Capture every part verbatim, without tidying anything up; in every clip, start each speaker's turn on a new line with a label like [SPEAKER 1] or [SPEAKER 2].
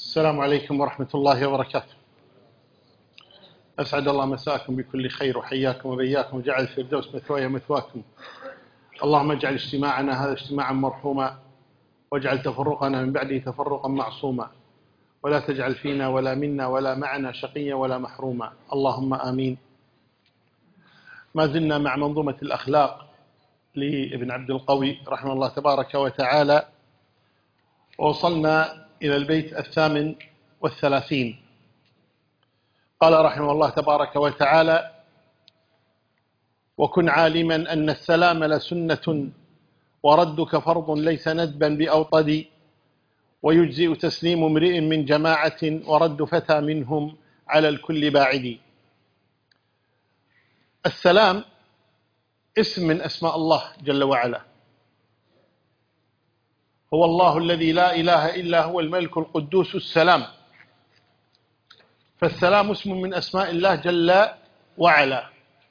[SPEAKER 1] السلام عليكم ورحمة الله وبركاته. أسعد الله مساكم بكل خير وحياكم وبياكم وجعل الفردوس مثواي مثواكم. اللهم اجعل اجتماعنا هذا اجتماعا مرحوما واجعل تفرقنا من بعده تفرقا معصوما ولا تجعل فينا ولا منا ولا معنا شقيا ولا محروما، اللهم آمين. ما زلنا مع منظومة الأخلاق لابن عبد القوي رحمه الله تبارك وتعالى، ووصلنا إلى البيت الثامن والثلاثين. قال رحمه الله تبارك وتعالى: وكن عالما أن السلام لسنة وردك فرض ليس ندبا بأوطد، ويجزئ تسليم امرئ من جماعة ورد فتى منهم على الكل باعد. السلام اسم من أسماء الله جل وعلا، هو الله الذي لا إله إلا هو الملك القدوس السلام، فالسلام اسم من أسماء الله جل وعلا.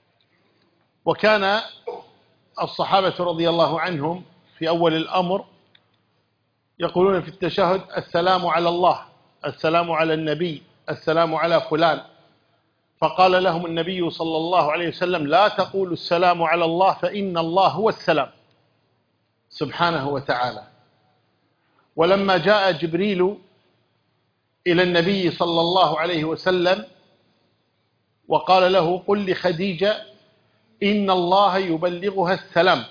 [SPEAKER 1] وكان الصحابة رضي الله عنهم في أول الأمر يقولون في التشهد: السلام على الله، السلام على النبي، السلام على فلان. فقال لهم النبي صلى الله عليه وسلم: لا تقولوا السلام على الله فإن الله هو السلام سبحانه وتعالى. ولما جاء جبريل إلى النبي صلى الله عليه وسلم وقال له: قل لخديجة إن الله يبلغها السلام،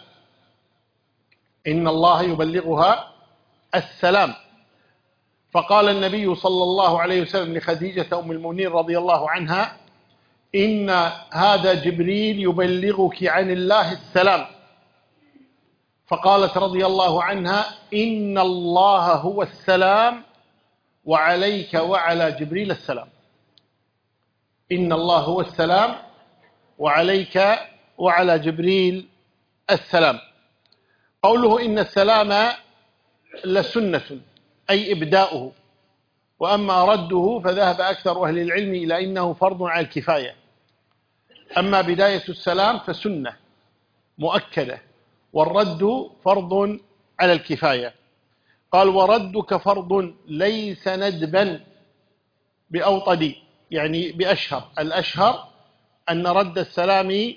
[SPEAKER 1] إن الله يبلغها السلام. فقال النبي صلى الله عليه وسلم لخديجة أم المؤمنين رضي الله عنها: إن هذا جبريل يبلغك عن الله السلام. فقالت رضي الله عنها: إن الله هو السلام وعليك وعلى جبريل السلام. إن الله هو السلام وعليك وعلى جبريل السلام. قوله إن السلام لسنة أي إبداؤه، وأما رده فذهب أكثر أهل العلم إلى إنه فرض على الكفاية. أما بداية السلام فسنة مؤكدة، والرد فرض على الكفاية. قال: وردك فرض ليس ندبا بأوطد، يعني بأشهر. الأشهر أن رد السلام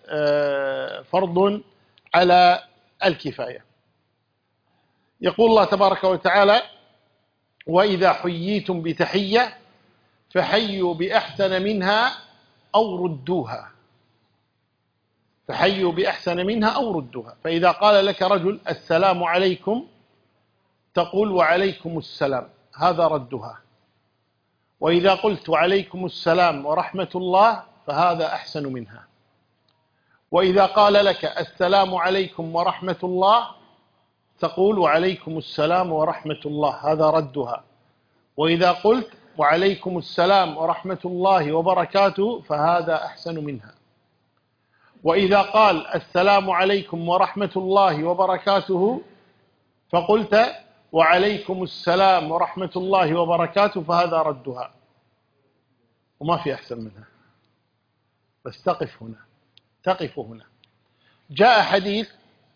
[SPEAKER 1] فرض على الكفاية. يقول الله تبارك وتعالى: وإذا حييتم بتحية فحيوا بأحسن منها أو ردوها، فحيوا بأحسن منها أو ردوها. فإذا قال لك رجل السلام عليكم تقول: وعليكم السلام، هذا ردها. وإذا قلت وعليكم السلام ورحمة الله فهذا أحسن منها. وإذا قال لك السلام عليكم ورحمة الله تقول: وعليكم السلام ورحمة الله، هذا ردها. وإذا قلت وعليكم السلام ورحمة الله وبركاته فهذا أحسن منها. وإذا قال السلام عليكم ورحمة الله وبركاته فقلت وعليكم السلام ورحمة الله وبركاته فهذا ردها، وما في أحسن منها. بس تقف هنا، تقف هنا. جاء حديث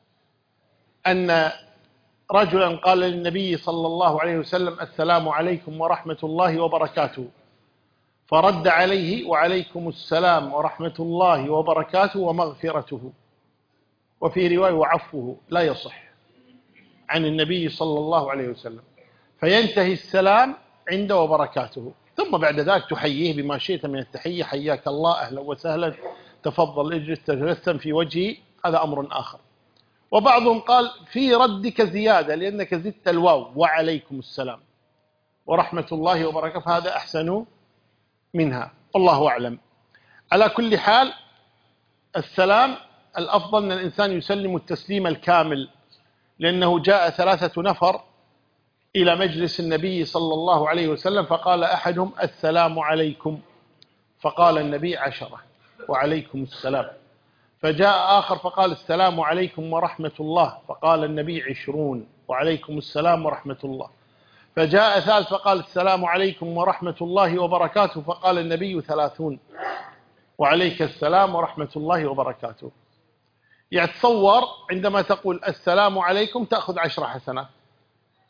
[SPEAKER 1] أن رجلا قال للنبي صلى الله عليه وسلم: السلام عليكم ورحمة الله وبركاته، فرد عليه: وعليكم السلام ورحمة الله وبركاته ومغفرته. وفي رواية وعفوه، لا يصح عن النبي صلى الله عليه وسلم. فينتهي السلام عند وبركاته، ثم بعد ذلك تحييه بما شئت من التحية: حياك الله، أهلا وسهلا، تفضل اجلس، تتبسم في وجهي، هذا أمر آخر. وبعضهم قال في ردك زيادة لأنك زدت الواو: وعليكم السلام ورحمة الله وبركاته، فهذا أحسن منها، والله أعلم. على كل حال، السلام الأفضل أن الإنسان يسلم التسليم الكامل، لأنه جاء ثلاثة نفر إلى مجلس النبي صلى الله عليه وسلم فقال أحدهم: السلام عليكم، فقال النبي: عشرة وعليكم السلام. فجاء آخر فقال: السلام عليكم ورحمة الله، فقال النبي: عشرون وعليكم السلام ورحمة الله. فجاء ثالث فقال: السلام عليكم ورحمة الله وبركاته، فقال النبي: ثلاثون وعليك السلام ورحمة الله وبركاته. يعني تصور عندما تقول السلام عليكم تأخذ عشر حسنات،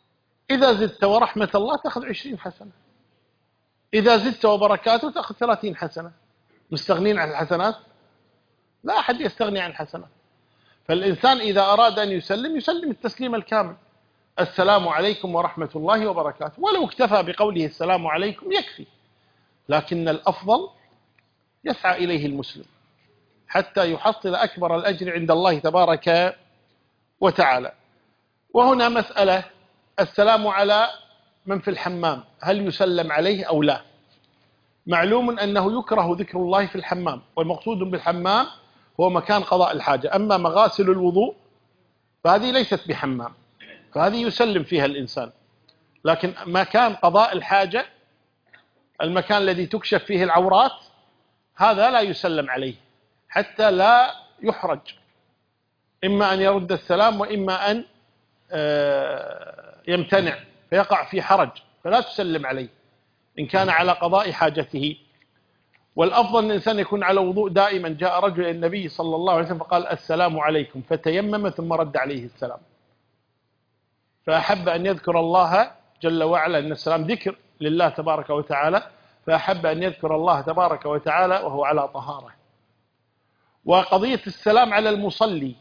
[SPEAKER 1] إذا زدت ورحمة الله تأخذ عشرين حسنة، إذا زدت وبركاته تأخذ ثلاثين حسنة. مستغنين عن الحسنات؟ لا أحد يستغني عن الحسنات. فالإنسان إذا أراد أن يسلم يسلم التسليم الكامل، السلام عليكم ورحمة الله وبركاته، ولو اكتفى بقوله السلام عليكم يكفي، لكن الأفضل يسعى إليه المسلم حتى يحصل أكبر الأجر عند الله تبارك وتعالى. وهنا مسألة، السلام على من في الحمام هل يسلم عليه أو لا؟ معلوم أنه يكره ذكر الله في الحمام، والمقصود بالحمام هو مكان قضاء الحاجة. أما مغاسل الوضوء فهذه ليست بحمام، فهذه يسلم فيها الإنسان. لكن مكان قضاء الحاجة، المكان الذي تكشف فيه العورات، هذا لا يسلم عليه حتى لا يحرج، إما أن يرد السلام وإما أن يمتنع فيقع في حرج، فلا تسلم عليه إن كان على قضاء حاجته. والأفضل أن الإنسان يكون على وضوء دائما. جاء رجل إلى النبي صلى الله عليه وسلم فقال السلام عليكم، فتيمم ثم رد عليه السلام، فأحب أن يذكر الله جل وعلا، أن السلام ذكر لله تبارك وتعالى، فأحب أن يذكر الله تبارك وتعالى وهو على طهارة. وقضية السلام على المصلي،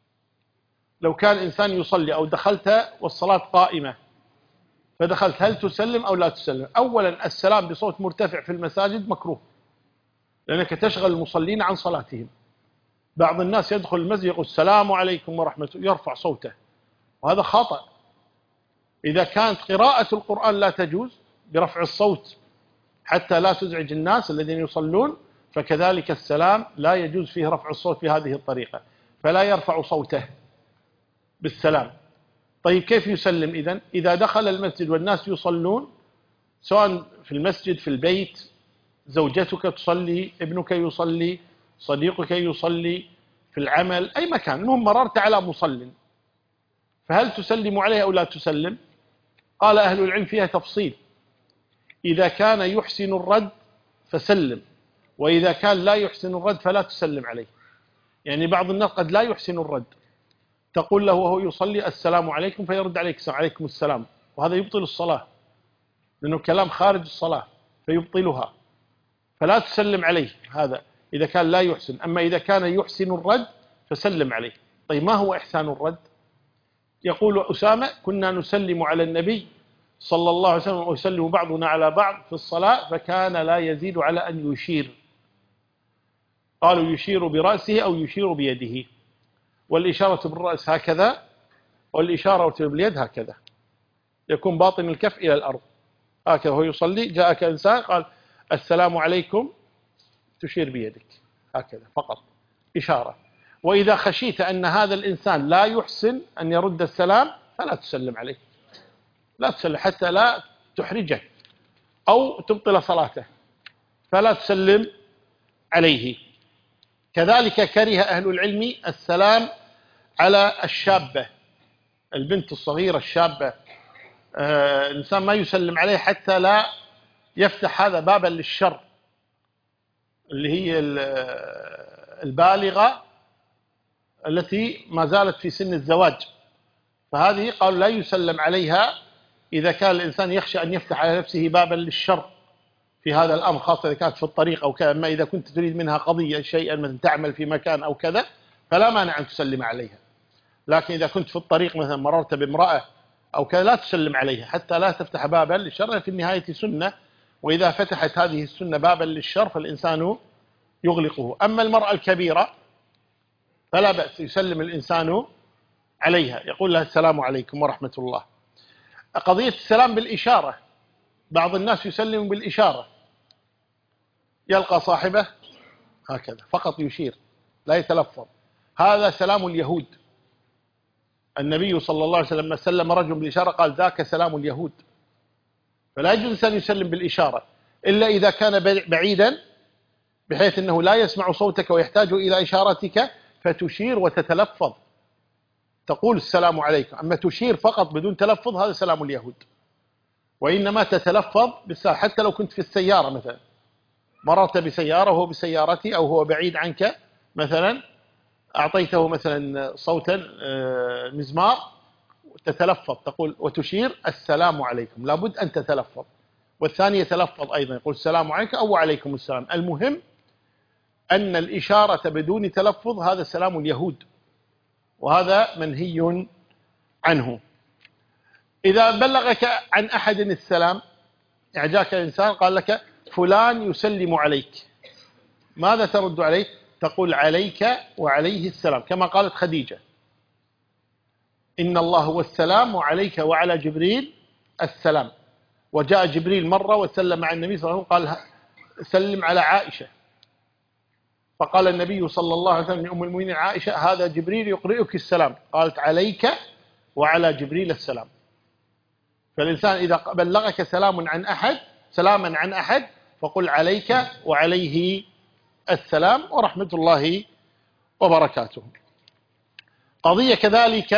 [SPEAKER 1] لو كان إنسان يصلي أو دخلت والصلاة قائمة فدخلت، هل تسلم أو لا تسلم؟ أولا السلام بصوت مرتفع في المساجد مكروه، لأنك تشغل المصلين عن صلاتهم. بعض الناس يدخل المسجد يقول السلام عليكم ورحمة الله، يرفع صوته، وهذا خطأ. إذا كانت قراءة القرآن لا تجوز برفع الصوت حتى لا تزعج الناس الذين يصلون، فكذلك السلام لا يجوز فيه رفع الصوت بهذه الطريقة، فلا يرفع صوته بالسلام. طيب كيف يسلم إذن؟ إذا دخل المسجد والناس يصلون، سواء في المسجد، في البيت، زوجتك تصلي، ابنك يصلي، صديقك يصلي، في العمل، أي مكان، المهم مررت على مصل، فهل تسلم عليه أو لا تسلم؟ قال أهل العلم فيها تفصيل. إذا كان يحسن الرد فسلم، وإذا كان لا يحسن الرد فلا تسلم عليه. يعني بعض الناس قد لا يحسن الرد، تقول له وهو يصلي السلام عليكم فيرد عليك عليكم السلام، وهذا يبطل الصلاة، لأنه كلام خارج الصلاة فيبطلها، فلا تسلم عليه. هذا إذا كان لا يحسن. أما إذا كان يحسن الرد فسلم عليه. طيب ما هو إحسان الرد؟ يقول أسامة كنا نسلم على النبي صلى الله عليه وسلم ويسلم بعضنا على بعض في الصلاة، فكان لا يزيد على أن يشير. قالوا يشير برأسه أو يشير بيده، والإشارة بالرأس هكذا، والإشارة باليد هكذا، يكون باطن الكف إلى الأرض هكذا. هو يصلي جاءك إنسان قال السلام عليكم، تشير بيدك هكذا فقط، إشارة. وإذا خشيت أن هذا الإنسان لا يحسن أن يرد السلام فلا تسلم عليه، لا تسلم حتى لا تحرجه أو تبطل صلاته، فلا تسلم عليه. كذلك كره أهل العلم السلام على الشابة، البنت الصغيرة الشابة، آه الإنسان ما يسلم عليه حتى لا يفتح هذا بابا للشر، اللي هي البالغة التي ما زالت في سن الزواج، فهذه قالوا لا يسلم عليها إذا كان الإنسان يخشى أن يفتح على نفسه بابا للشر في هذا الأمر، خاصة إذا كانت في الطريق أو كذا. أما إذا كنت تريد منها قضية شيئا مثلا تعمل في مكان أو كذا فلا مانع أن تسلم عليها، لكن إذا كنت في الطريق مثلا مررت بامرأة أو كذا لا تسلم عليها حتى لا تفتح بابا للشر، في النهاية سنة، وإذا فتحت هذه السنة بابا للشر فالإنسان يغلقه. أما المرأة الكبيرة فلا بأس يسلم الإنسان عليها، يقول لها السلام عليكم ورحمة الله. قضية السلام بالإشارة، بعض الناس يسلم بالإشارة، يلقى صاحبه هكذا فقط يشير لا يتلفظ، هذا سلام اليهود. النبي صلى الله عليه وسلم لما سلم رجل بالإشارة قال ذاك سلام اليهود. فلا يجوز الإنسان يسلم بالإشارة إلا إذا كان بعيدا بحيث أنه لا يسمع صوتك ويحتاج إلى إشارتك فتشير وتتلفظ، تقول السلام عليكم. أما تشير فقط بدون تلفظ هذا سلام اليهود، وإنما تتلفظ بالسلام. حتى لو كنت في السيارة مثلا، مررت بسيارة وهو بسيارتي أو هو بعيد عنك مثلا، أعطيته مثلا صوتا مزمار تتلفظ تقول وتشير السلام عليكم، لابد أن تتلفظ. والثاني يتلفظ أيضا يقول السلام عليكم أو وعليكم السلام. المهم أن الإشارة بدون تلفظ هذا سلام اليهود، وهذا منهي عنه. إذا بلغك عن أحد السلام، يعني جاك إنسان قال لك فلان يسلم عليك، ماذا ترد عليه؟ تقول عليك وعليه السلام، كما قالت خديجة إن الله هو السلام وعليك وعلى جبريل السلام. وجاء جبريل مرة وسلم على النبي صلى الله عليه وسلم، قال سلم على عائشة، فقال النبي صلى الله عليه وسلم لأم المؤمنين عائشة هذا جبريل يقرئك السلام، قالت عليك وعلى جبريل السلام. فالإنسان إذا بلغك سلام عن أحد سلاما عن أحد فقل عليك وعليه السلام ورحمة الله وبركاته. قضية كذلك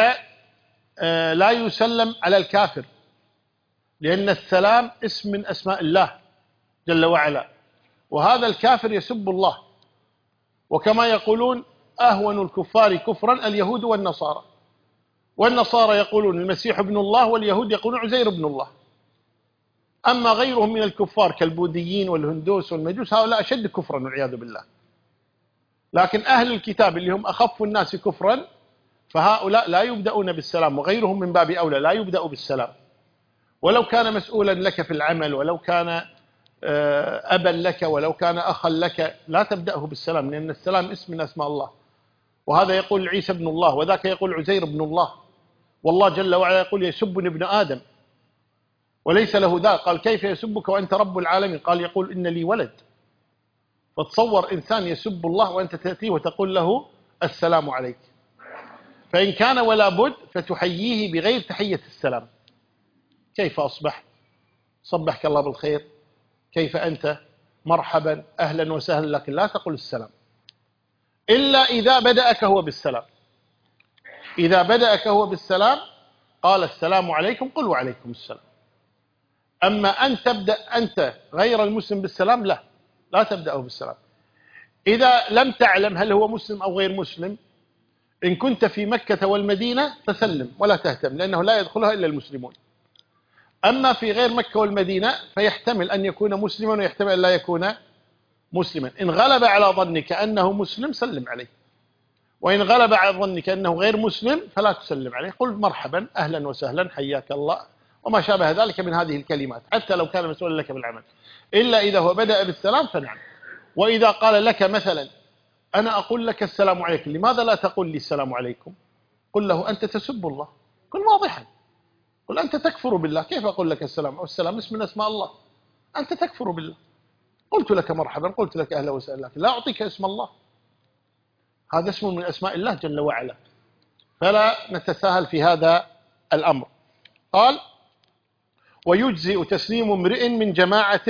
[SPEAKER 1] لا يسلم على الكافر، لأن السلام اسم من أسماء الله جل وعلا، وهذا الكافر يسب الله. وكما يقولون أهون الكفار كفرا اليهود والنصارى، والنصارى يقولون المسيح ابن الله، واليهود يقولون عزير ابن الله. أما غيرهم من الكفار كالبوذيين والهندوس والمجوس هؤلاء أشد كفرا والعياذ بالله. لكن أهل الكتاب اللي هم أخف الناس كفرا فهؤلاء لا يبدأون بالسلام، وغيرهم من باب أولى لا يبدأ بالسلام، ولو كان مسؤولا لك في العمل، ولو كان أبا لك، ولو كان أخا لك، لا تبدأه بالسلام، لأن السلام اسم من أسماء الله. وهذا يقول عيسى ابن الله، وذاك يقول عزير ابن الله، والله جل وعلا يقول يسبني ابن آدم وليس له ذا. قال كيف يسبك وأنت رب العالمين؟ قال يقول إن لي ولد. فتصور إنسان يسب الله وأنت تأتيه وتقول له السلام عليك. فإن كان ولا بد فتحييه بغير تحية السلام. كيف أصبح؟ صبحك الله بالخير، كيف أنت؟ مرحبا، أهلا وسهلا، لكن لا تقل السلام إلا إذا بدأك هو بالسلام. إذا بدأك هو بالسلام قال السلام عليكم قل وعليكم السلام. أما أن تبدأ أنت غير المسلم بالسلام لا لا تبدأه بالسلام. إذا لم تعلم هل هو مسلم أو غير مسلم، إن كنت في مكة والمدينة فسلم ولا تهتم، لأنه لا يدخلها إلا المسلمون. أما في غير مكة والمدينة فيحتمل أن يكون مسلما ويحتمل أن لا يكون مسلما. إن غلب على ظنك أنه مسلم سلم عليه، وإن غلب على ظنك أنه غير مسلم فلا تسلم عليه، قل مرحبا أهلا وسهلا حياك الله وما شابه ذلك من هذه الكلمات، حتى لو كان مسؤولا لك بالعمل. إلا إذا هو بدأ بالسلام فنعم. وإذا قال لك مثلا أنا أقول لك السلام عليكم، لماذا لا تقول لي السلام عليكم؟ قل له أنت تسب الله، قل واضحا، قل أنت تكفر بالله، كيف أقول لك السلام؟ والسلام اسم من أسماء الله، أنت تكفر بالله. قلت لك مرحبا، قلت لك أهلا وسهلا، لكن لا أعطيك اسم الله، هذا اسم من أسماء الله جل وعلا، فلا نتساهل في هذا الأمر. قال ويجزئ تسليم امرئ من جماعة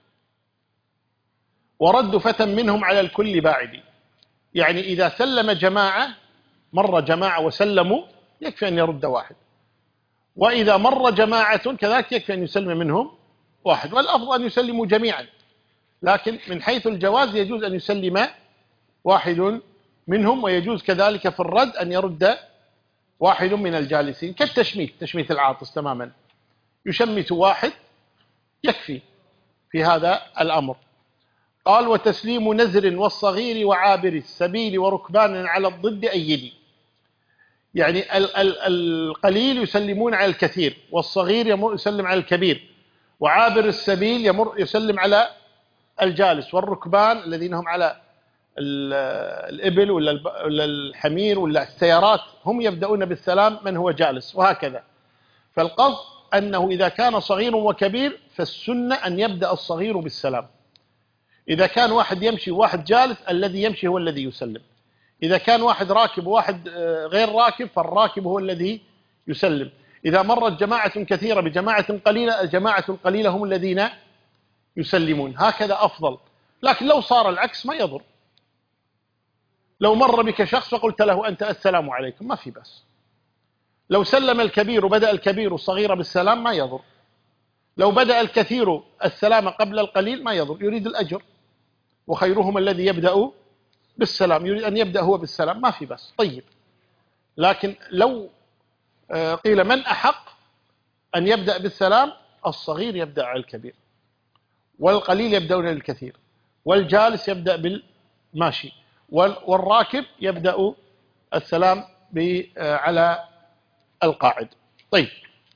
[SPEAKER 1] ورد فتى منهم على الكل باعد. يعني إذا سلم جماعة، مر جماعة وسلموا، يكفي أن يرد واحد، وإذا مر جماعة كذلك يكفي أن يسلم منهم واحد، والأفضل أن يسلموا جميعا، لكن من حيث الجواز يجوز أن يسلم واحد منهم، ويجوز كذلك في الرد أن يرد واحد من الجالسين، كالتشميت، تشميت العاطس تماما، يشمت واحد يكفي في هذا الأمر. قال وتسليم نزر والصغير وعابر السبيل وركبان على الضد أيدي. يعني ال ال القليل يسلمون على الكثير، والصغير يمر يسلم على الكبير، وعابر السبيل يمر يسلم على الجالس، والركبان الذين هم على الإبل ولا الحمير ولا السيارات هم يبدأون بالسلام من هو جالس، وهكذا. فالقصد أنه إذا كان صغير وكبير فالسنة أن يبدأ الصغير بالسلام. إذا كان واحد يمشي وواحد جالس الذي يمشي هو الذي يسلم. إذا كان واحد راكب وواحد غير راكب فالراكب هو الذي يسلم. إذا مرت جماعة كثيرة بجماعة قليلة الجماعة القليلة هم الذين يسلمون، هكذا أفضل. لكن لو صار العكس ما يضر، لو مر بك شخص وقلت له أنت السلام عليكم ما في بأس. لو سلم الكبير وبدأ الكبير الصغير بالسلام ما يضر. لو بدأ الكثير السلام قبل القليل ما يضر، يريد الأجر، وخيرهم الذي يبدأ بالسلام، يريد أن يبدأ هو بالسلام ما في بأس. طيب، لكن لو قيل من أحق أن يبدأ بالسلام؟ الصغير يبدأ على الكبير، والقليل يبدأون بالكثير، والجالس يبدأ بالماشي، والراكب يبدأ السلام على القاعد. طيب،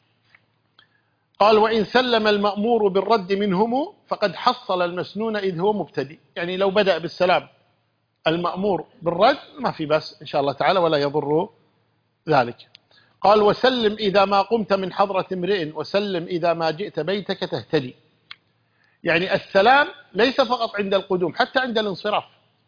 [SPEAKER 1] قال وإن سلم المأمور بالرد منهم فقد حصل المسنون إذ هو مبتدئ. يعني لو بدأ بالسلام المأمور بالرد ما في بس إن شاء الله تعالى ولا يضر ذلك. قال وسلم إذا ما قمت من حضرة امرئ وسلم إذا ما جئت بيتك تهتدي. يعني السلام ليس فقط عند القدوم، حتى عند الانصراف.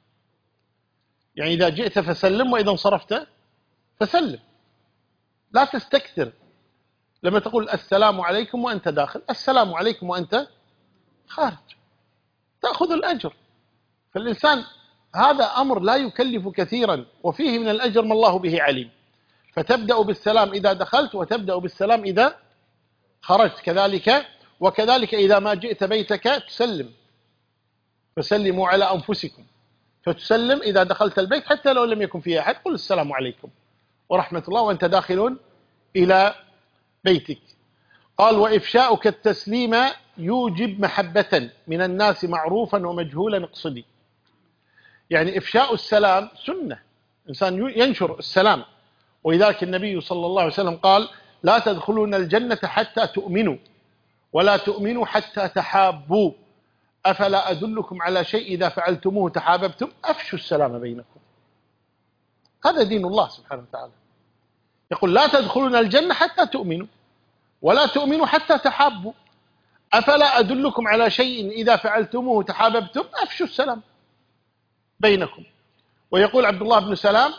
[SPEAKER 1] يعني إذا جئت فسلم، وإذا انصرفت فسلم. لا تستكثر لما تقول السلام عليكم وأنت داخل، السلام عليكم وأنت خارج، تأخذ الأجر. فالإنسان هذا أمر لا يكلف كثيرا، وفيه من الأجر ما الله به عليم. فتبدأ بالسلام إذا دخلت، وتبدأ بالسلام إذا خرجت كذلك. وكذلك إذا ما جئت بيتك تسلم، فسلموا على أنفسكم، فتسلم إذا دخلت البيت حتى لو لم يكن فيه أحد، قل السلام عليكم ورحمة الله وأنت داخل إلى بيتك. قال وإفشاؤك التسليم يوجب محبة من الناس معروفا ومجهولا اقصدي. يعني إفشاء السلام سنة، إنسان ينشر السلام. ولذلك النبي صلى الله عليه وسلم قال لا تدخلون الجنة حتى تؤمنوا، ولا تؤمنوا حتى تحابوا، أفلا أدلكم على شيء إذا فعلتموه تحاببتم؟ أفشوا السلام بينكم. هذا دين الله سبحانه وتعالى، يقول لا تدخلون الجنة حتى تؤمنوا، ولا تؤمنوا حتى تحابوا، أفلا أدلكم على شيء إذا فعلتموه تحاببتم؟ أفشوا السلام بينكم. ويقول عبد الله بن سلام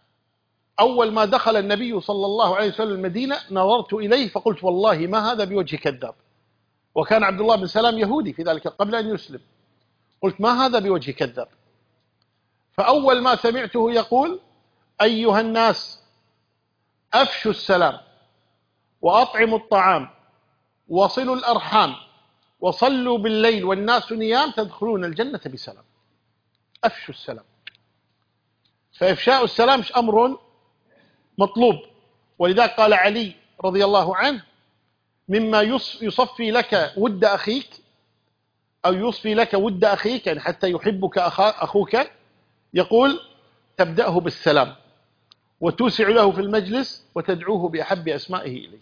[SPEAKER 1] أول ما دخل النبي صلى الله عليه وسلم المدينة نظرت إليه فقلت والله ما هذا بوجه كذاب. وكان عبد الله بن سلام يهودي في ذلك قبل أن يسلم. قلت ما هذا بوجه كذاب. فأول ما سمعته يقول أيها الناس أفشوا السلام، وأطعموا الطعام، وصلوا الأرحام، وصلوا بالليل والناس نيام تدخلون الجنة بسلام. أفشوا السلام. فإفشاء السلام أمر مطلوب. ولذلك قال علي رضي الله عنه مما يصفي لك ود أخيك، أو يصفي لك ود أخيك يعني حتى يحبك أخوك، يقول تبدأه بالسلام، وتوسع له في المجلس، وتدعوه بأحب أسمائه إليه.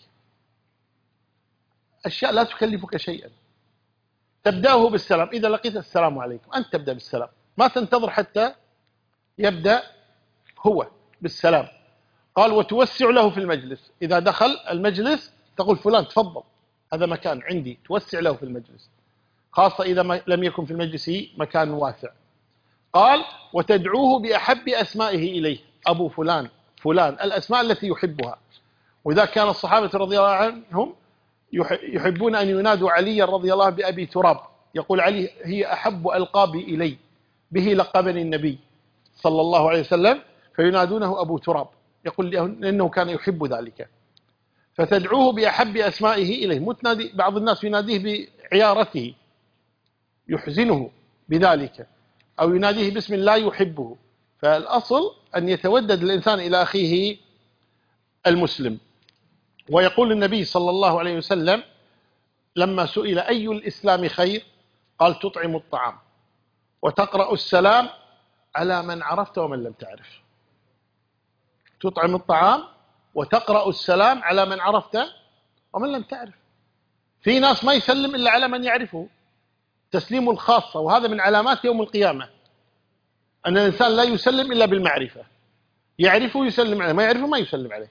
[SPEAKER 1] أشياء لا تكلفك شيئا، تبدأه بالسلام. إذا لقيت السلام عليكم أنت تبدأ بالسلام، ما تنتظر حتى يبدأ هو بالسلام. قال وتوسع له في المجلس، إذا دخل المجلس تقول فلان تفضل هذا مكان عندي، توسع له في المجلس، خاصة إذا ما لم يكن في المجلس مكان واسع. قال وتدعوه بأحب أسمائه إليه، أبو فلان فلان، الأسماء التي يحبها. وإذا كان الصحابة رضي الله عنهم يحبون أن ينادوا علي رضي الله عنه بأبي تراب، يقول علي هي أحب ألقابي إلي، به لقبني النبي صلى الله عليه وسلم، فينادونه أبو تراب، يقول لأنه كان يحب ذلك. فتدعوه بأحب أسمائه إليه. متنادي بعض الناس يناديه بعيارته يحزنه بذلك، أو يناديه باسم لا يحبه. فالأصل أن يتودد الإنسان إلى أخيه المسلم. ويقول النبي صلى الله عليه وسلم لما سئل أي الإسلام خير قال تطعم الطعام وتقرأ السلام على من عرفت ومن لم تعرف. تطعم الطعام وتقرأ السلام على من عرفت ومن لم تعرف. في ناس ما يسلم إلا على من يعرفه، تسليم الخاصة، وهذا من علامات يوم القيامة أن الإنسان لا يسلم إلا بالمعرفة، يعرفه يسلم عليه، ما يعرفه ما يسلم عليه.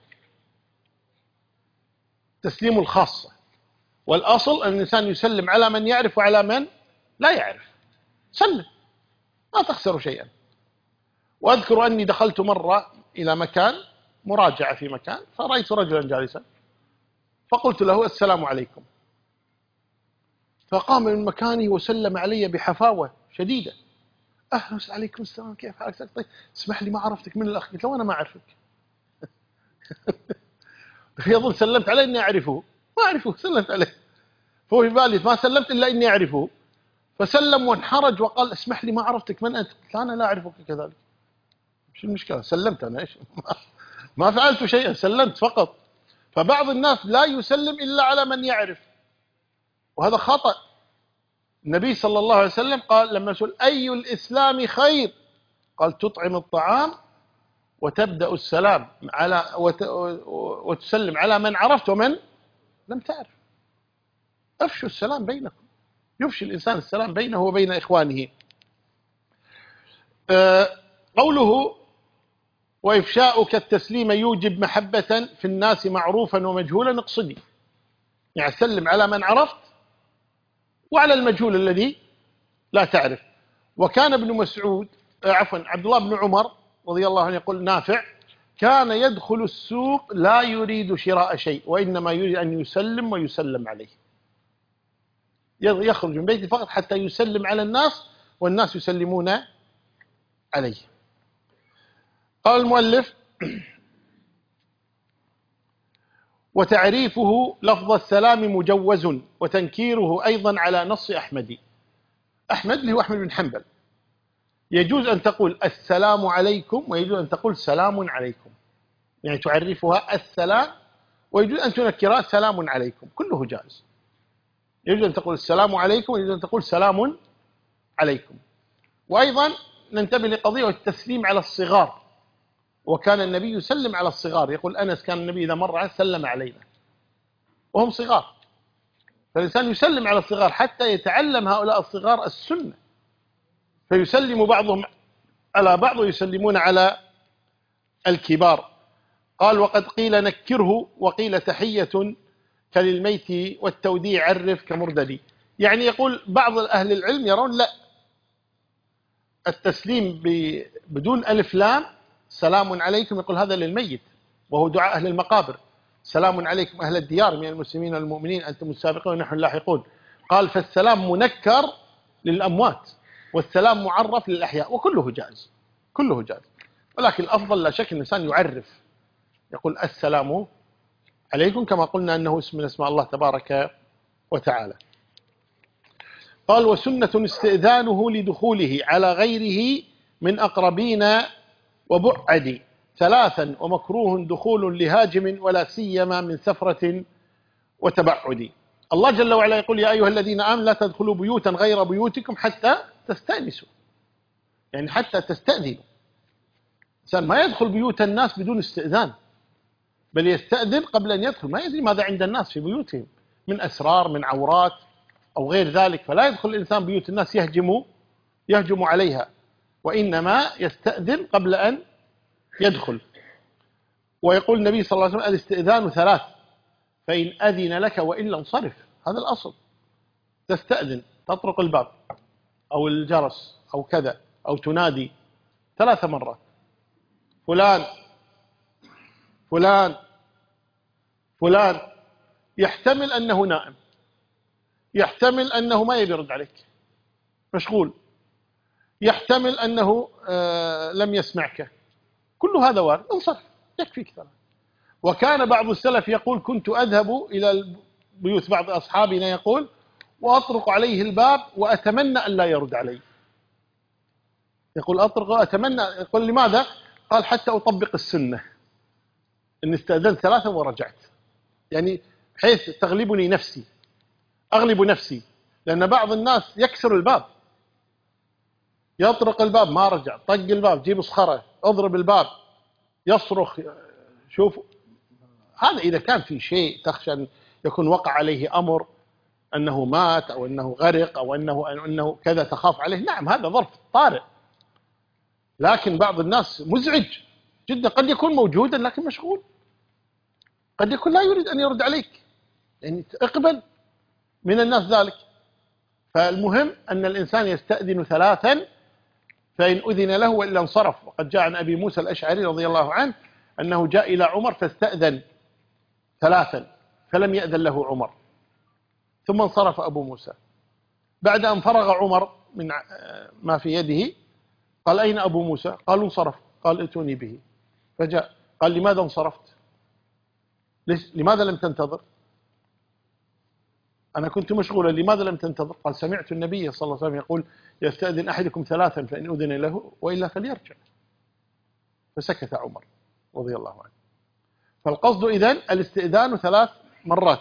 [SPEAKER 1] تسليم الخاصة. والأصل أن الإنسان يسلم على من يعرف وعلى من لا يعرف. سلم ما تخسر شيئا. وأذكر أني دخلت مرة إلى مكان مراجعة في مكان، فرأيت رجلا جالسا فقلت له السلام عليكم، فقام من مكانه وسلم علي بحفاوة شديدة. أهلا وسهلا، عليكم السلام، كيف حالك؟ طيب اسمح لي ما عرفتك، من الأخ؟ قلت له أنا ما أعرفك. يظن سلمت عليه إني أعرفه، ما أعرفه، سلمت عليه. فهو في بالي ما سلمت إلا إني أعرفه، فسلم وانحرج وقال اسمح لي ما عرفتك، من أنت؟ قلت أنا لا أعرفك كذلك. شو المشكلة؟ سلمت أنا، إيش ما فعلت شيئا، سلمت فقط. فبعض الناس لا يسلم إلا على من يعرف، وهذا خطأ. النبي صلى الله عليه وسلم قال لما سئل أي الإسلام خير، قال تطعم الطعام وتبدأ السلام على وتسلم على من عرفت ومن لم تعرف. أفشوا السلام بينكم، يفشي الإنسان السلام بينه وبين إخوانه. أه قوله وإفشاؤك التسليم يوجب محبة في الناس معروفا ومجهولا اقصدي، يعني سلم على من عرفت وعلى المجهول الذي لا تعرف. وكان ابن مسعود عفوا عبد الله بن عمر رضي الله عنه يقول نافع كان يدخل السوق لا يريد شراء شيء وإنما يريد أن يسلم ويسلم عليه، يخرج من بيته فقط حتى يسلم على الناس والناس يسلمون عليه. قال المؤلف وتعريفه لفظ السلام مجوز وتنكيره أيضا على نص أحمد. أحمد اللي هو أحمد بن حنبل يجوز أن تقول السلام عليكم ويجوز أن تقول سلام عليكم، يعني تعرفها السلام ويجوز أن تنكرها سلام عليكم، كله جائز. يجوز أن تقول السلام عليكم ويجوز أن تقول سلام عليكم. وأيضا ننتبه لقضية التسليم على الصغار، وكان النبي يسلم على الصغار، يقول أنس كان النبي إذا مر سلم علينا وهم صغار، فالإنسان يسلم على الصغار حتى يتعلم هؤلاء الصغار السنة، فيسلم بعضهم على بعض ويسلمون على الكبار. قال وقد قيل نكره وقيل تحية كللميت والتوديع عرف كمرددي، يعني يقول بعض أهل العلم يرون لا، التسليم بدون ألف لام سلام عليكم يقول هذا للميت وهو دعاء أهل المقابر، سلام عليكم أهل الديار من المسلمين والمؤمنين أنتم السابقون ونحن اللاحقون. قال فالسلام منكر للأموات والسلام معرف للأحياء، وكله جائز، كله جائز، ولكن الأفضل لا شك الإنسان يعرف، يقول السلام عليكم كما قلنا أنه اسم من اسماء الله تبارك وتعالى. قال وسنة استئذانه لدخوله على غيره من أقربين وبعد ثلاثا، ومكروه دخول لهاجم ولا سيما من سفرة وتبعد. الله جل وعلا يقول يا أيها الذين آمنوا لا تدخلوا بيوتا غير بيوتكم حتى تستأنسوا، يعني حتى تستأذنوا. الإنسان ما يدخل بيوت الناس بدون استئذان، بل يستأذن قبل أن يدخل، ما يدري ماذا عند الناس في بيوتهم من أسرار من عورات أو غير ذلك، فلا يدخل الإنسان بيوت الناس يهجم يهجم عليها، وإنما يستأذن قبل أن يدخل. ويقول النبي صلى الله عليه وسلم الاستئذان ثلاث فإن أذن لك وإلا انصرف، هذا الأصل، تستأذن تطرق الباب أو الجرس أو كذا أو تنادي ثلاث مرات فلان فلان فلان، يحتمل أنه نائم، يحتمل أنه ما يبي يرد عليك مشغول، يحتمل أنه آه لم يسمعك، كل هذا وارد، انصرف يكفيك ثلاث. وكان بعض السلف يقول كنت أذهب إلى بيوت بعض أصحابنا يقول وأطرق عليه الباب وأتمنى أن لا يرد علي، يقول أطرق وأتمنى، يقول لماذا؟ قال حتى أطبق السنة إن استأذنت ثلاثة ورجعت، يعني حيث تغلبني نفسي، أغلب نفسي، لأن بعض الناس يكسر الباب، يطرق الباب ما رجع، طق الباب جيب صخرة اضرب الباب يصرخ، شوف هذا إذا كان في شيء تخشى أن يكون وقع عليه أمر أنه مات أو أنه غرق أو أنه, أنه كذا تخاف عليه، نعم هذا ظرف طارئ، لكن بعض الناس مزعج جدا، قد يكون موجودا لكن مشغول، قد يكون لا يريد أن يرد عليك، يعني اقبل من الناس ذلك. فالمهم أن الإنسان يستأذن ثلاثا فإن أذن له وإلا انصرف. وقد جاء عن أبي موسى الأشعري رضي الله عنه أنه جاء إلى عمر فاستأذن ثلاثا فلم يأذن له عمر، ثم انصرف أبو موسى. بعد أن فرغ عمر من ما في يده قال أين أبو موسى؟ قالوا انصرف، قال ائتوني به، فجاء قال لماذا انصرفت؟ لماذا لم تنتظر؟ أنا كنت مشغولا، لماذا لم تنتظر؟ قال سمعت النبي صلى الله عليه وسلم يقول يستأذن أحدكم ثلاثا فإن أذن له وإلا فليرجع، فسكت عمر رضي الله عنه. فالقصد إذن الاستئذان ثلاث مرات.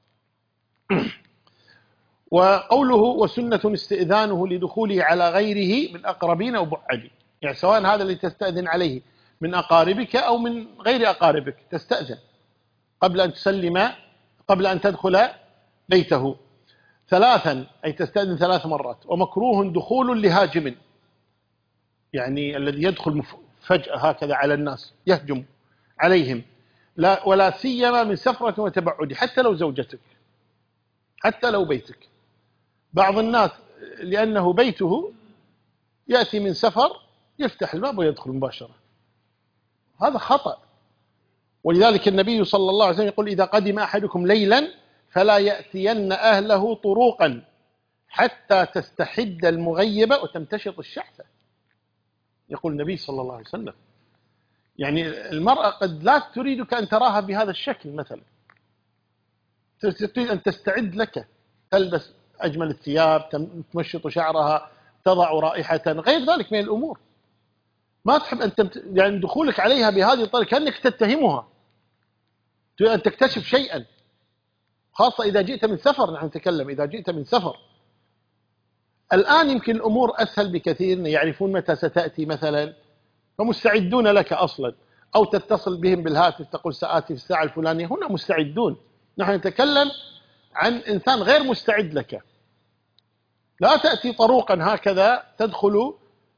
[SPEAKER 1] وقوله وسنة استئذانه لدخوله على غيره من أقربين أو بعدين، يعني سواء هذا اللي تستأذن عليه من أقاربك أو من غير أقاربك تستأذن قبل أن تسلم، قبل أن تدخل بيته. ثلاثا أي تستأذن ثلاث مرات. ومكروه دخول لهاجم، يعني الذي يدخل فجأة هكذا على الناس يهجم عليهم، لا ولا سيما من سفرة وتبعد، حتى لو زوجتك، حتى لو بيتك. بعض الناس لأنه بيته يأتي من سفر يفتح الباب ويدخل مباشرة، هذا خطأ. ولذلك النبي صلى الله عليه وسلم يقول إذا قدم أحدكم ليلا فلا يأتين أهله طروقا حتى تستحد المغيبة وتمتشط الشحثة، يقول النبي صلى الله عليه وسلم. يعني المرأة قد لا تريدك أن تراها بهذا الشكل، مثلا تريد أن تستعد لك، تلبس أجمل الثياب، تمشط شعرها، تضع رائحة، غير ذلك من الأمور. ما تحب أن تمت... يعني دخولك عليها بهذه الطريقة كأنك تتهمها، تريد أن تكتشف شيئا، خاصة إذا جئت من سفر. نحن نتكلم إذا جئت من سفر. الآن يمكن الأمور أسهل بكثير، يعرفون متى ستأتي مثلا فمستعدون لك أصلا، أو تتصل بهم بالهاتف تقول سآتي في الساعة الفلانية، هنا مستعدون. نحن نتكلم عن إنسان غير مستعد لك. لا تأتي طروقا هكذا تدخل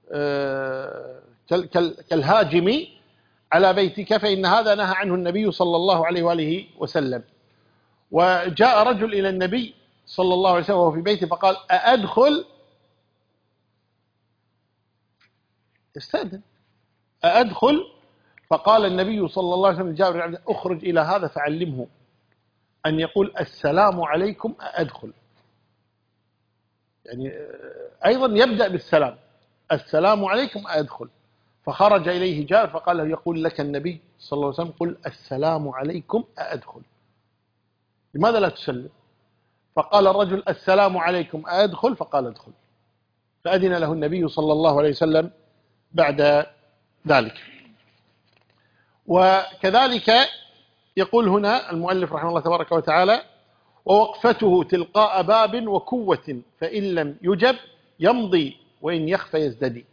[SPEAKER 1] كالهاجم على بيتك، فإن هذا نهى عنه النبي صلى الله عليه وآله وسلم. وجاء رجل إلى النبي صلى الله عليه وسلم وهو في بيته فقال أأدخل؟ استأذن، أأدخل؟ فقال النبي صلى الله عليه وسلم لجابر أخرج إلى هذا فعلمه أن يقول السلام عليكم أأدخل، يعني أيضا يبدأ بالسلام، السلام عليكم أأدخل. فخرج إليه جابر فقال له يقول لك النبي صلى الله عليه وسلم قل السلام عليكم أأدخل، لماذا لا تسلم؟ فقال الرجل السلام عليكم أأدخل؟ فقال ادخل. فأذن له النبي صلى الله عليه وسلم بعد ذلك. وكذلك يقول هنا المؤلف رحمه الله تبارك وتعالى ووقفته تلقاء باب وكوة فإن لم يجب يمضي وإن يخفى يزددي.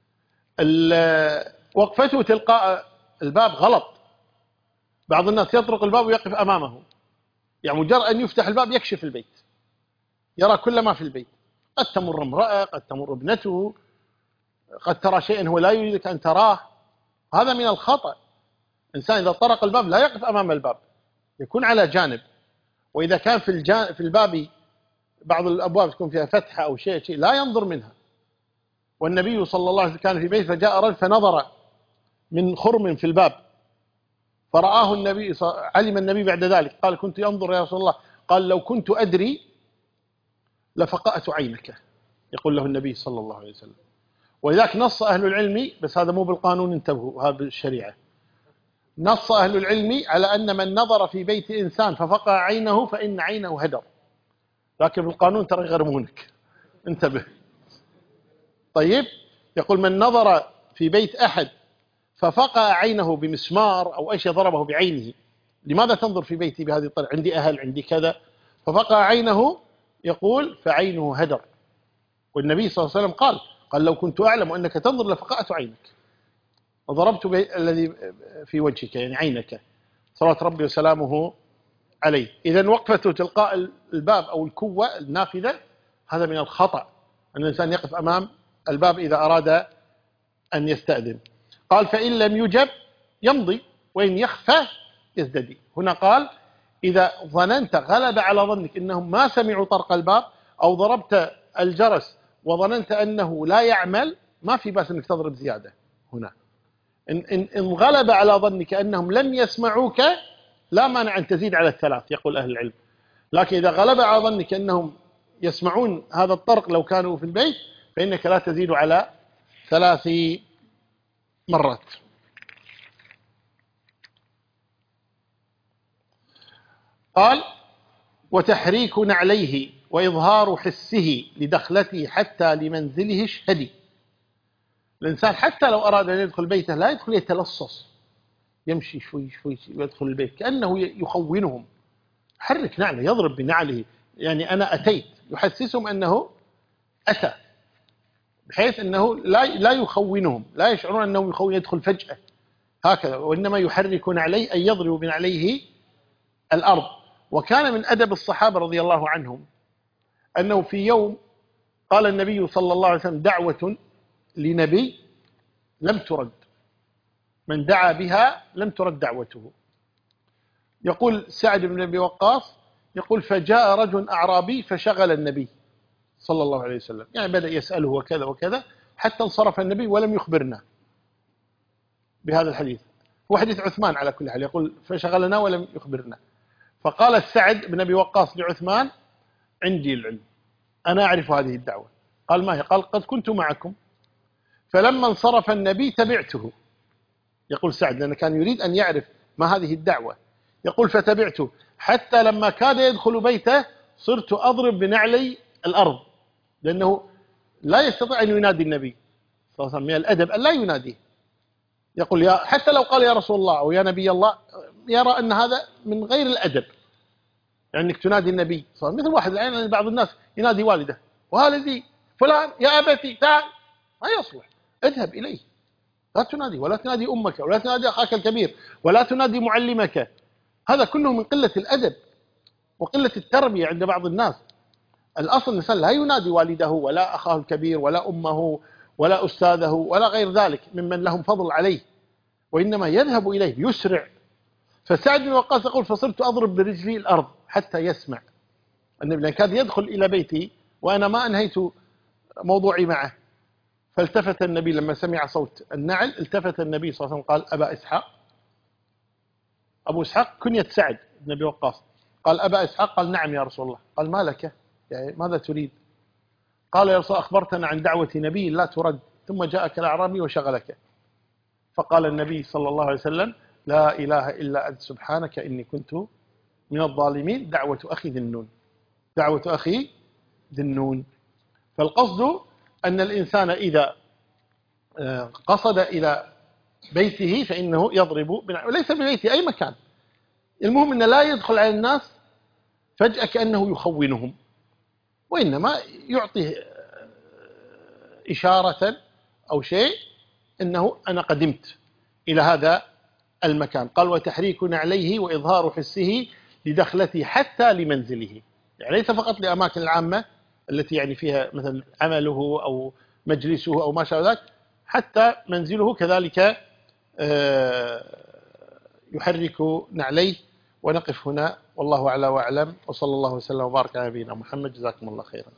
[SPEAKER 1] وقفته تلقاء الباب غلط. بعض الناس يطرق الباب ويقف أمامه، يعني مجرد أن يفتح الباب يكشف البيت، يرى كل ما في البيت. قد تمر امرأة، قد تمر ابنته، قد ترى شيئا هو لا يريدك أن تراه. هذا من الخطأ. إنسان إذا طرق الباب لا يقف أمام الباب، يكون على جانب. وإذا كان في الجانب في الباب بعض الأبواب تكون فيها فتحة أو شيء شيء لا ينظر منها. والنبي صلى الله عليه وسلم كان في بيت فجاء رجل فنظر من خرم في الباب فرآه النبي، علم النبي بعد ذلك قال كنت أنظر يا رسول الله، قال لو كنت أدري لفقأت عينك، يقول له النبي صلى الله عليه وسلم. ولذلك نص أهل العلم، بس هذا مو بالقانون، انتبهوا، هذا بالشريعة. نص أهل العلم على أن من نظر في بيت إنسان ففقأ عينه فإن عينه هدر، لكن في القانون ترى يغرمونك، انتبه. طيب، يقول من نظر في بيت أحد ففقأ عينه بمسمار أو أي شيء ضربه بعينه، لماذا تنظر في بيتي بهذه الطريقة؟ عندي أهل، عندي كذا. ففقأ عينه يقول فعينه هدر. والنبي صلى الله عليه وسلم قال قال لو كنت أعلم أنك تنظر لفقأت عينك وضربت الذي في وجهك، يعني عينك، صلوات ربي وسلامه عليه. إذن وقفته تلقاء الباب أو الكوة النافذة هذا من الخطأ، أن الإنسان يقف أمام الباب إذا أراد أن يستأذن. قال فإن لم يجب يمضي وإن يخفى يزددي. هنا قال إذا ظننت غلب على ظنك أنهم ما سمعوا طرق الباب، أو ضربت الجرس وظننت أنه لا يعمل، ما في بأس أنك تضرب زيادة. هنا إن, إن, إن غلب على ظنك أنهم لم يسمعوك لا مانع أن تزيد على الثلاث، يقول أهل العلم. لكن إذا غلب على ظنك أنهم يسمعون هذا الطرق لو كانوا في البيت فإنك لا تزيد على ثلاث مرات. قال وتحريك نعليه وإظهار حسه لدخلته حتى لمنزله اشهدي. الإنسان حتى لو أراد أن يدخل بيته لا يدخل يتلصص، يمشي شوي شوي ويدخل البيت كأنه يخونهم، حرك نعله، يضرب بنعله، يعني أنا أتيت، يحسسهم أنه أتى، بحيث أنه لا لا يخونهم، لا يشعرون أنه يخون يدخل فجأة هكذا، وإنما يحركون عليه أن يضربوا بنعليه الأرض. وكان من أدب الصحابة رضي الله عنهم أنه في يوم قال النبي صلى الله عليه وسلم دعوة لنبي لم ترد، من دعا بها لم ترد دعوته. يقول سعد بن أبي وقاص يقول فجاء رجل أعرابي فشغل النبي صلى الله عليه وسلم، يعني بدأ يسأله وكذا وكذا حتى انصرف النبي ولم يخبرنا بهذا الحديث. هو حديث عثمان على كل حال، يقول فشغلنا ولم يخبرنا. فقال السعد بن أبي وقاص لعثمان عندي العلم، أنا أعرف هذه الدعوة. قال ما هي؟ قال قد كنت معكم فلما انصرف النبي تبعته. يقول سعد لأنه كان يريد أن يعرف ما هذه الدعوة، يقول فتبعته حتى لما كاد يدخل بيته صرت أضرب بنعلي الأرض، لأنه لا يستطيع أن ينادي النبي صلى الله عليه وسلم، من الأدب أن لا يناديه. يقول يا حتى لو قال يا رسول الله أو يا نبي الله يرى أن هذا من غير الأدب، يعني أنك تنادي النبي صلى الله عليه وسلم. مثل واحد الآن بعض الناس ينادي والده والدي فلان يا أبتي تعال، ما يصلح، اذهب إليه، لا تنادي، ولا تنادي أمك، ولا تنادي أخاك الكبير، ولا تنادي معلمك. هذا كله من قلة الأدب وقلة التربية عند بعض الناس. الأصل الإنسان لا ينادي والده ولا أخاه الكبير ولا أمه ولا أستاذه ولا غير ذلك ممن لهم فضل عليه، وإنما يذهب إليه يسرع. فسعد بن وقاص يقول فصرت أضرب برجلي الأرض حتى يسمع النبي، لأن كان يدخل إلى بيتي وأنا ما أنهيت موضوعي معه. فالتفت النبي لما سمع صوت النعل، التفت النبي صلى الله عليه وسلم قال أبا إسحاق. أبو إسحاق كنية سعد بن أبي وقاص. قال أبا إسحاق؟ قال نعم يا رسول الله. قال ما لك، يعني ماذا تريد؟ قال يا رسول الله أخبرتنا عن دعوة نبي لا ترد ثم جاءك الأعرابي وشغلك. فقال النبي صلى الله عليه وسلم لا إله إلا أنت سبحانك إني كنت من الظالمين، دعوة أخي ذي النون، دعوة أخي ذي النون. فالقصد أن الإنسان إذا قصد إلى بيته فإنه يضرب، وليس ببيته أي مكان، المهم أنه لا يدخل على الناس فجأة كأنه يخونهم، وإنما يعطيه إشارة أو شيء أنه أنا قدمت إلى هذا المكان. قال وتحريك عليه وإظهار حسه لدخلته حتى لمنزله، يعني ليس فقط لأماكن العامة التي يعني فيها مثل عمله أو مجلسه أو ما شابه ذلك، حتى منزله كذلك يحرك نعليه. ونقف هنا والله أعلى وأعلم، وصلى الله وسلم وبارك على نبينا محمد. جزاكم الله خيرا.